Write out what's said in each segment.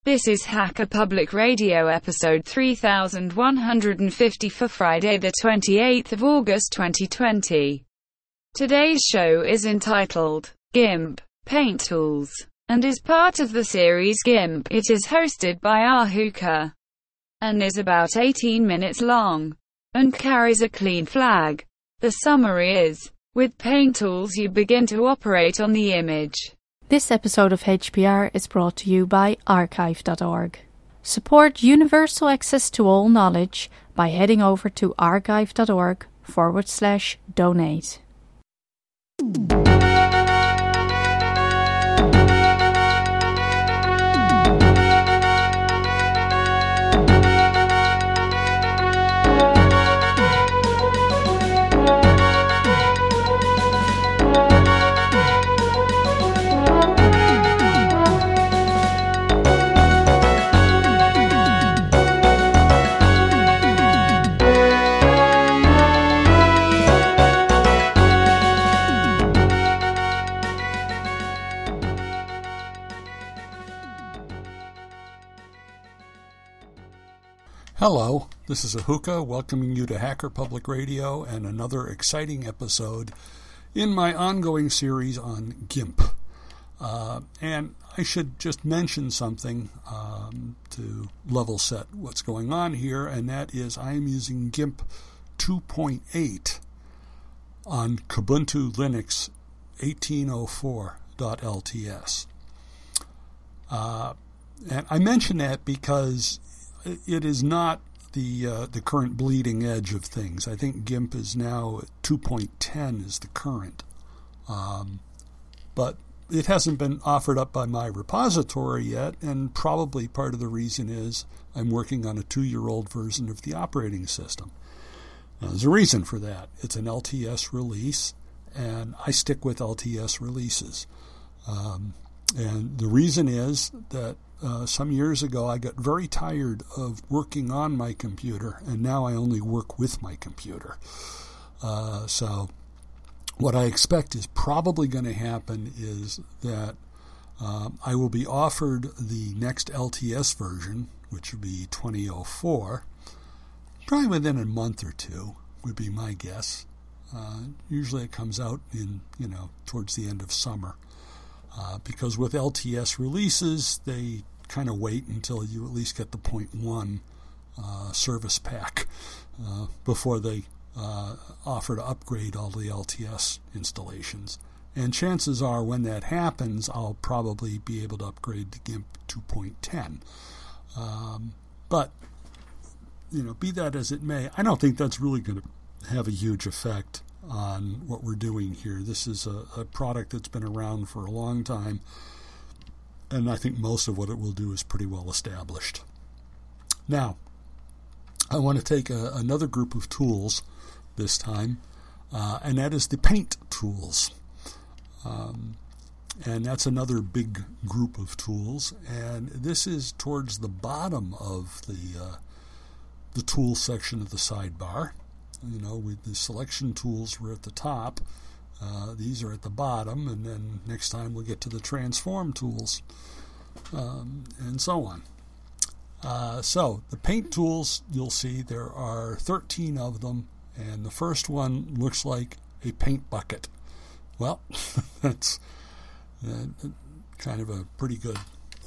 This is Hacker Public Radio episode 3150 for Friday the 28th of August 2020. Today's show is entitled GIMP Paint Tools and is part of the series GIMP. It is hosted by Ahuka and is about 18 minutes long and carries a clean flag. The summary is, with Paint Tools you begin to operate on the image. This episode of HPR is brought to you by archive.org. Support universal access to all knowledge by heading over to archive.org/donate. Hello, this is Ahuka welcoming you to Hacker Public Radio and another exciting episode in my ongoing series on GIMP. And I should just mention something to level set what's going on here, and that is I am using GIMP 2.8 on Kubuntu Linux 1804.lts. And I mention that because it is not the current bleeding edge of things. I think GIMP is now 2.10 is the current. But it hasn't been offered up by my repository yet, and probably part of the reason is I'm working on a 2-year-old version of the operating system. Now, there's a reason for that. It's an LTS release, and I stick with LTS releases. And the reason is that some years ago, I got very tired of working on my computer, and now I only work with my computer. So what I expect is probably going to happen is that I will be offered the next LTS version, which would be 2004, probably within a month or two, would be my guess. Usually it comes out in, towards the end of summer. Because with LTS releases, they kind of wait until you at least get the 0.1 service pack before they offer to upgrade all the LTS installations. And chances are when that happens, I'll probably be able to upgrade to GIMP 2.10. But, be that as it may, I don't think that's really going to have a huge effect on what we're doing here. This is a product that's been around for a long time, and I think most of what it will do is pretty well established. Now, I want to take another group of tools this time, and that is the paint tools. And that's another big group of tools, and this is towards the bottom of the tool section of the sidebar. With the selection tools were at the top. These are at the bottom, and then next time we'll get to the transform tools, and so on. So the paint tools, you'll see there are 13 of them, and the first one looks like a paint bucket. Well, that's kind of a pretty good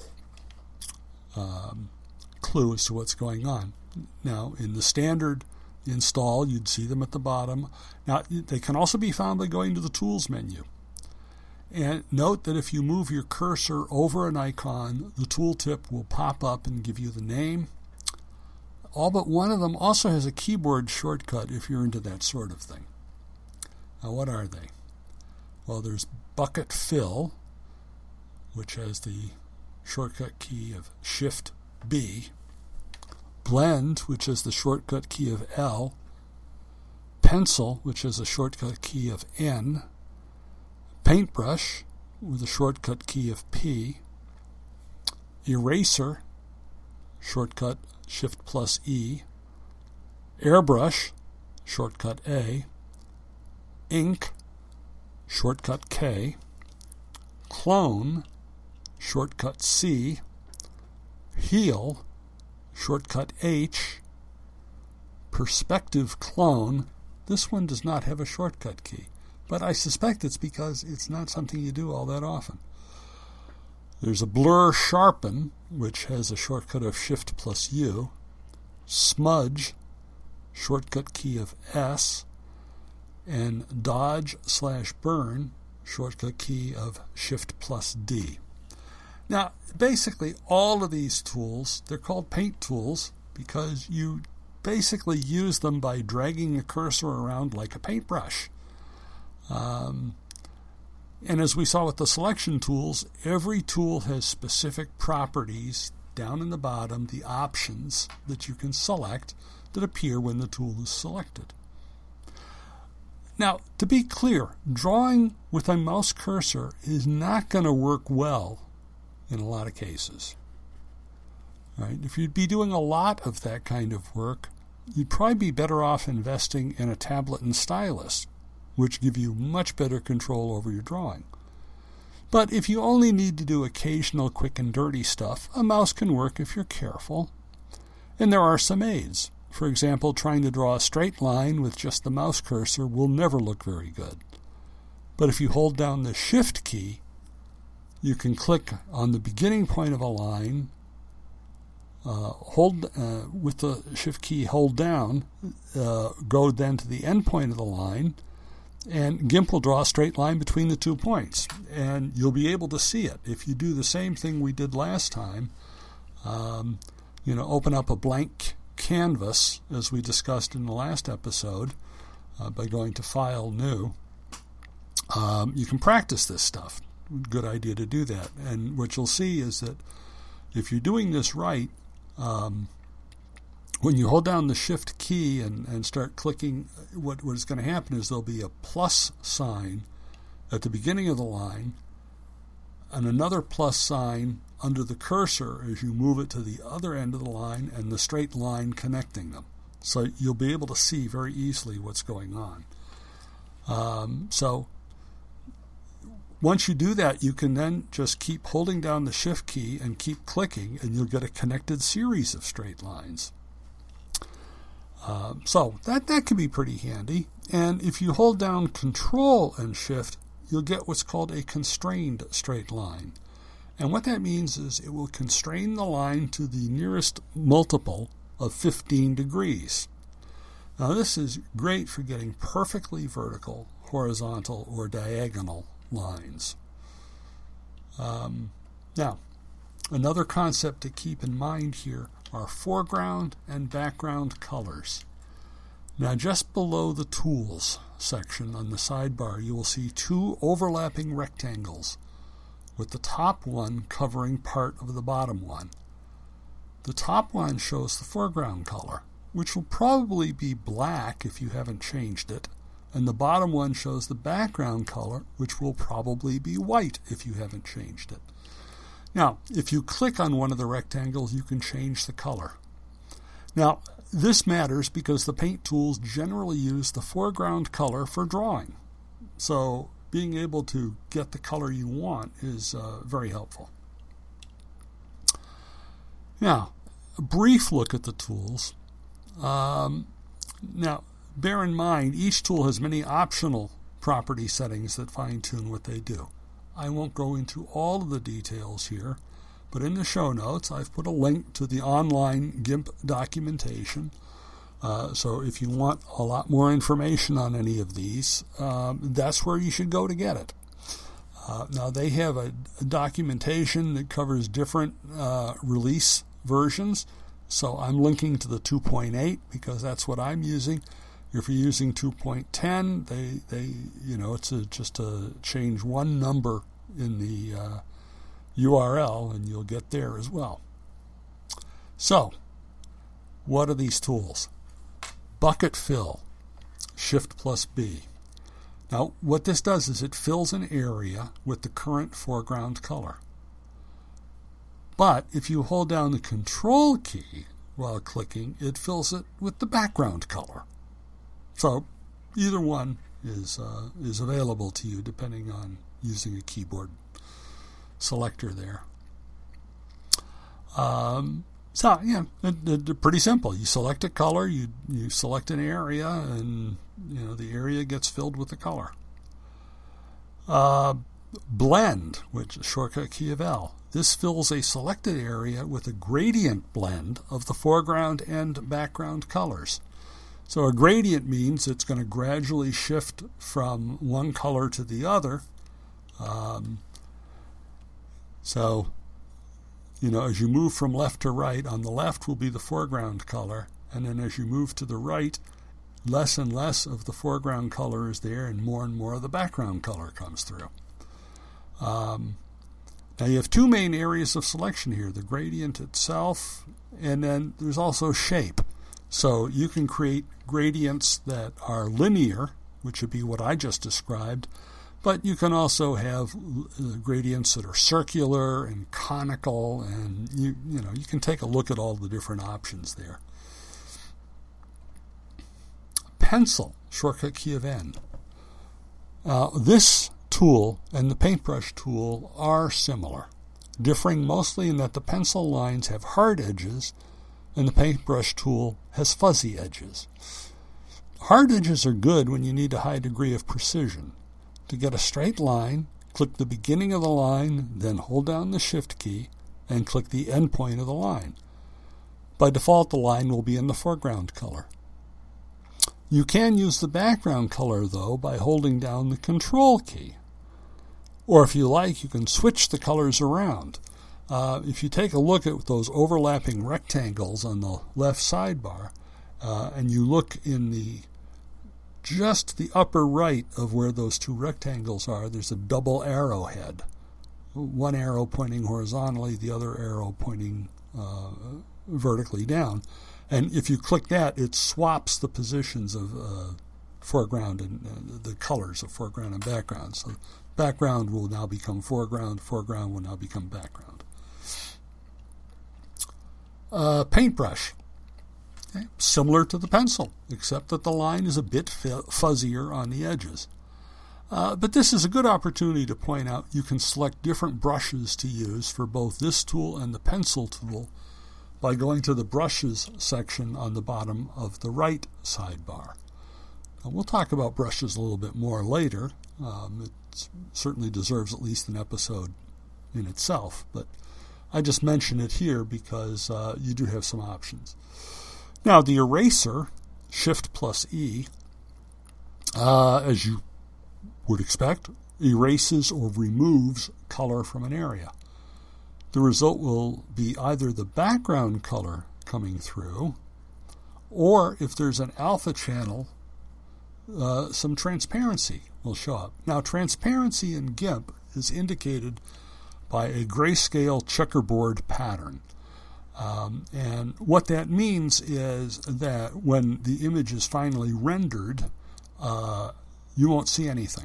clue as to what's going on. Now, in the standard install, you'd see them at the bottom. Now, they can also be found by going to the Tools menu. And note that if you move your cursor over an icon, the tooltip will pop up and give you the name. All but one of them also has a keyboard shortcut if you're into that sort of thing. Now, what are they? Well, there's Bucket Fill, which has the shortcut key of Shift-B. Blend, which is the shortcut key of L, Pencil, which is a shortcut key of N, Paintbrush, with a shortcut key of P, Eraser, shortcut Shift+E, Airbrush, shortcut A, Ink, shortcut K, Clone, shortcut C, Heal, shortcut H, Perspective Clone. This one does not have a shortcut key, but I suspect it's because it's not something you do all that often. There's a Blur Sharpen, which has a shortcut of Shift plus U, Smudge, shortcut key of S, and Dodge/Burn, shortcut key of Shift plus D. Now, basically, all of these tools, they're called paint tools because you basically use them by dragging a cursor around like a paintbrush. And as we saw with the selection tools, every tool has specific properties down in the bottom, the options that you can select that appear when the tool is selected. Now, to be clear, drawing with a mouse cursor is not going to work well in a lot of cases. Right? If you'd be doing a lot of that kind of work, you'd probably be better off investing in a tablet and stylus, which give you much better control over your drawing. But if you only need to do occasional quick and dirty stuff, a mouse can work if you're careful. And there are some aids. For example, trying to draw a straight line with just the mouse cursor will never look very good. But if you hold down the Shift key, you can click on the beginning point of a line, with the Shift key hold down, go then to the end point of the line, and GIMP will draw a straight line between the 2 points, and you'll be able to see it. If you do the same thing we did last time, open up a blank canvas, as we discussed in the last episode, by going to File, New, you can practice this stuff. Good idea to do that. And what you'll see is that if you're doing this right, when you hold down the Shift key and start clicking, what is going to happen is there'll be a plus sign at the beginning of the line and another plus sign under the cursor as you move it to the other end of the line and the straight line connecting them. So you'll be able to see very easily what's going on. So once you do that, you can then just keep holding down the Shift key and keep clicking, and you'll get a connected series of straight lines. So that can be pretty handy. And if you hold down Control and Shift, you'll get what's called a constrained straight line. And what that means is it will constrain the line to the nearest multiple of 15 degrees. Now this is great for getting perfectly vertical, horizontal, or diagonal lines. Now, another concept to keep in mind here are foreground and background colors. Now, just below the Tools section on the sidebar, you will see two overlapping rectangles, with the top one covering part of the bottom one. The top one shows the foreground color, which will probably be black if you haven't changed it, and the bottom one shows the background color, which will probably be white if you haven't changed it. Now, if you click on one of the rectangles, you can change the color. Now, this matters because the paint tools generally use the foreground color for drawing. So being able to get the color you want is very helpful. Now, a brief look at the tools. Now, bear in mind, each tool has many optional property settings that fine-tune what they do. I won't go into all of the details here, but in the show notes, I've put a link to the online GIMP documentation. So if you want a lot more information on any of these, that's where you should go to get it. Now, they have a documentation that covers different release versions. So I'm linking to the 2.8 because that's what I'm using. If you're using 2.10, it's just to change one number in the URL, and you'll get there as well. So, what are these tools? Bucket Fill, Shift plus B. Now, what this does is it fills an area with the current foreground color. But if you hold down the Control key while clicking, it fills it with the background color. So either one is available to you depending on using a keyboard selector there. So, yeah, they're pretty simple. You select a color, you select an area, and the area gets filled with the color. Blend, which is shortcut key of L. This fills a selected area with a gradient blend of the foreground and background colors. So a gradient means it's going to gradually shift from one color to the other. As you move from left to right, on the left will be the foreground color, and then as you move to the right, less and less of the foreground color is there, and more of the background color comes through. Now you have two main areas of selection here, the gradient itself, and then there's also shape. So you can create gradients that are linear, which would be what I just described, but you can also have gradients that are circular and conical, and you can take a look at all the different options there. Pencil, shortcut key of N. This tool and the paintbrush tool are similar, differing mostly in that the pencil lines have hard edges and the paintbrush tool has fuzzy edges. Hard edges are good when you need a high degree of precision. To get a straight line, click the beginning of the line, then hold down the Shift key and click the end point of the line. By default, the line will be in the foreground color. You can use the background color, though, by holding down the Control key. Or if you like, you can switch the colors around. If you take a look at those overlapping rectangles on the left sidebar, and you look in just the upper right of where those two rectangles are, there's a double arrowhead. One arrow pointing horizontally, the other arrow pointing vertically down. And if you click that, it swaps the positions of foreground and the colors of foreground and background. So background will now become foreground, foreground will now become background. Paintbrush. Okay. Similar to the pencil, except that the line is a bit fuzzier on the edges. But this is a good opportunity to point out you can select different brushes to use for both this tool and the pencil tool by going to the Brushes section on the bottom of the right sidebar. Now, we'll talk about brushes a little bit more later. It certainly deserves at least an episode in itself, but I just mention it here because you do have some options. Now, the eraser, Shift plus E, as you would expect, erases or removes color from an area. The result will be either the background color coming through, or if there's an alpha channel, some transparency will show up. Now, transparency in GIMP is indicated by a grayscale checkerboard pattern. And what that means is that when the image is finally rendered, you won't see anything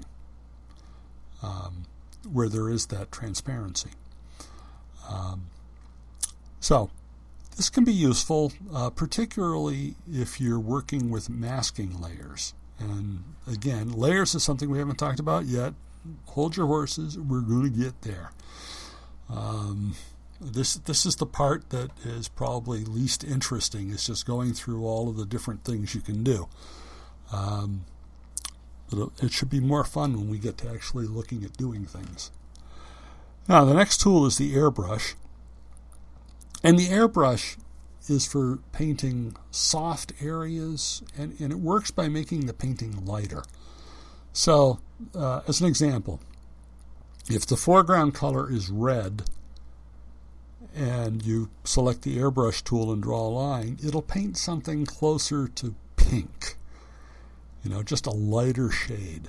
where there is that transparency. So this can be useful, particularly if you're working with masking layers. And again, layers is something we haven't talked about yet. Hold your horses, we're going to get there. This is the part that is probably least interesting, is just going through all of the different things you can do. But it should be more fun when we get to actually looking at doing things. Now, the next tool is the airbrush. And the airbrush is for painting soft areas, and it works by making the painting lighter. So, as an example, if the foreground color is red, and you select the airbrush tool and draw a line, it'll paint something closer to pink. Just a lighter shade.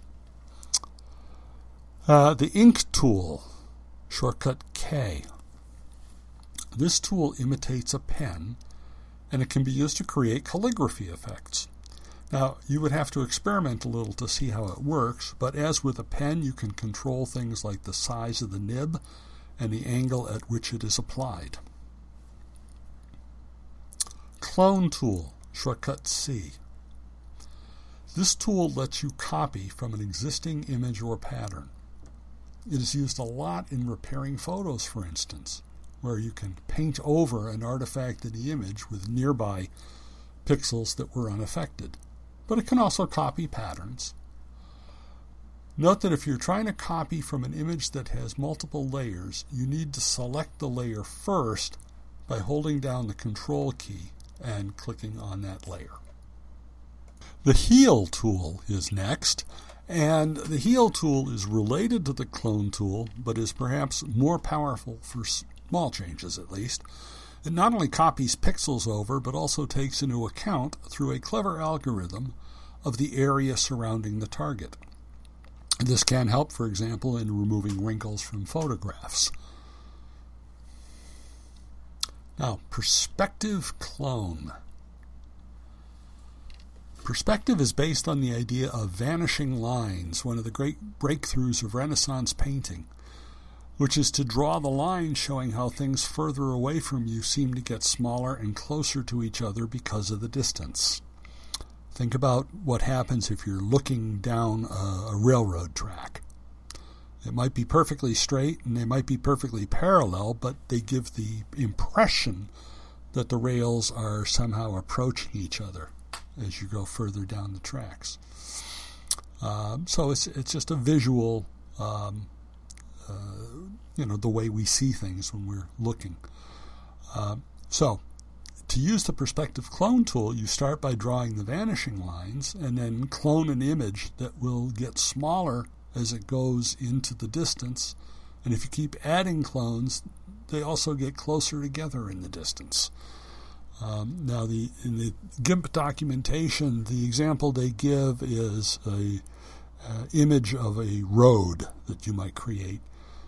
The ink tool, shortcut K. This tool imitates a pen, and it can be used to create calligraphy effects. Now, you would have to experiment a little to see how it works, but as with a pen, you can control things like the size of the nib and the angle at which it is applied. Clone tool, shortcut C. This tool lets you copy from an existing image or pattern. It is used a lot in repairing photos, for instance. where you can paint over an artifact in the image with nearby pixels that were unaffected. But it can also copy patterns. Note that if you're trying to copy from an image that has multiple layers, you need to select the layer first by holding down the Control key and clicking on that layer. The Heal tool is next, and the Heal tool is related to the Clone tool, but is perhaps more powerful for small changes at least. It not only copies pixels over, but also takes into account, through a clever algorithm, of the area surrounding the target. This can help, for example, in removing wrinkles from photographs. Now, Perspective Clone. Perspective is based on the idea of vanishing lines, one of the great breakthroughs of Renaissance painting, which is to draw the line showing how things further away from you seem to get smaller and closer to each other because of the distance. Think about what happens if you're looking down a railroad track. It might be perfectly straight and they might be perfectly parallel, but they give the impression that the rails are somehow approaching each other as you go further down the tracks. So it's just a visual, the way we see things when we're looking. So to use the Perspective Clone tool, you start by drawing the vanishing lines and then clone an image that will get smaller as it goes into the distance. And if you keep adding clones, they also get closer together in the distance. Now, in the GIMP documentation, the example they give is a image of a road that you might create.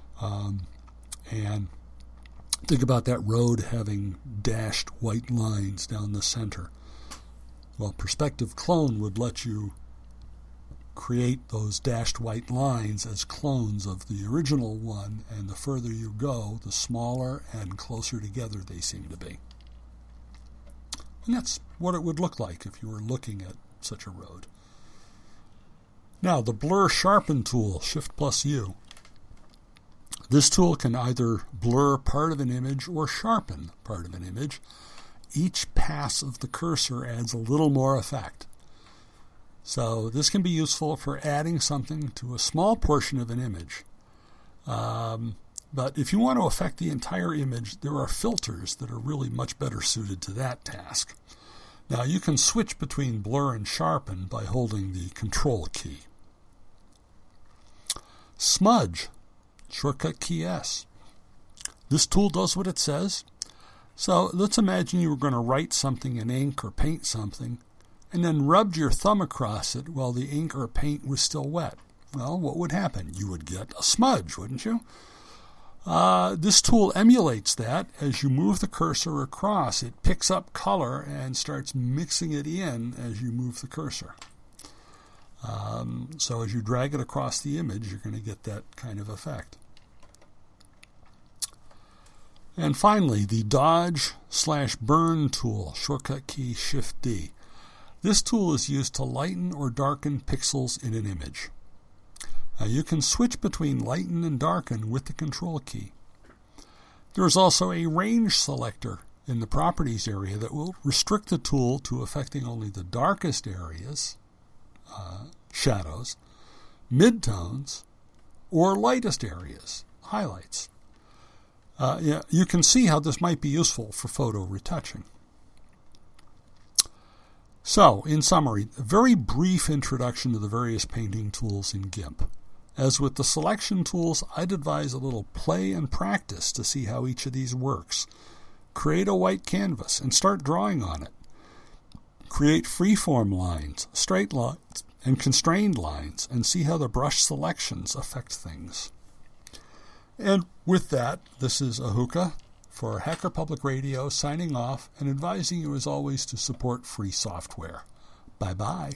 And think about that road having dashed white lines down the center. Well, Perspective Clone would let you create those dashed white lines as clones of the original one, and the further you go, the smaller and closer together they seem to be. And that's what it would look like if you were looking at such a road. Now, the Blur Sharpen tool, Shift+U. This tool can either blur part of an image or sharpen part of an image. Each pass of the cursor adds a little more effect. So this can be useful for adding something to a small portion of an image. But if you want to affect the entire image, there are filters that are really much better suited to that task. Now, you can switch between blur and sharpen by holding the Control key. Smudge, shortcut key S. This tool does what it says. So let's imagine you were going to write something in ink or paint something, and then rubbed your thumb across it while the ink or paint was still wet. Well, what would happen? You would get a smudge, wouldn't you? This tool emulates that. As you move the cursor across, it picks up color and starts mixing it in as you move the cursor. So as you drag it across the image, you're going to get that kind of effect. And finally, the Dodge/Burn tool, shortcut key Shift-D. This tool is used to lighten or darken pixels in an image. Now, you can switch between lighten and darken with the Control key. There is also a range selector in the Properties area that will restrict the tool to affecting only the darkest areas, shadows, midtones, or lightest areas, highlights. You can see how this might be useful for photo retouching. So, in summary, a very brief introduction to the various painting tools in GIMP. As with the selection tools, I'd advise a little play and practice to see how each of these works. Create a white canvas and start drawing on it. Create freeform lines, straight lines, and constrained lines, and see how the brush selections affect things. And with that, this is Ahuka for Hacker Public Radio, signing off and advising you as always to support free software. Bye-bye.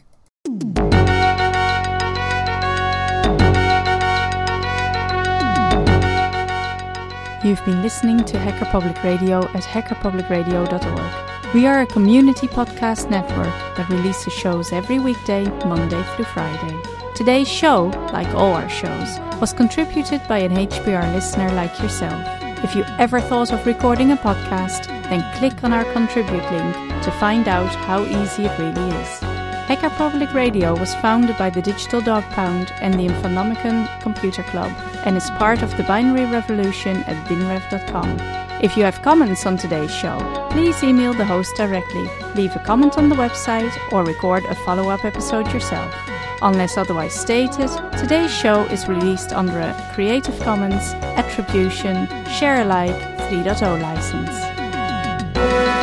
You've been listening to Hacker Public Radio at hackerpublicradio.org. We are a community podcast network that releases shows every weekday, Monday through Friday. Today's show, like all our shows, was contributed by an HPR listener like yourself. If you ever thought of recording a podcast, then click on our Contribute link to find out how easy it really is. Hacker Public Radio was founded by the Digital Dog Pound and the Infonomicon Computer Club and is part of the binary revolution at binrev.com. If you have comments on today's show, please email the host directly, leave a comment on the website, or record a follow-up episode yourself. Unless otherwise stated, today's show is released under a Creative Commons Attribution Share Alike 3.0 license.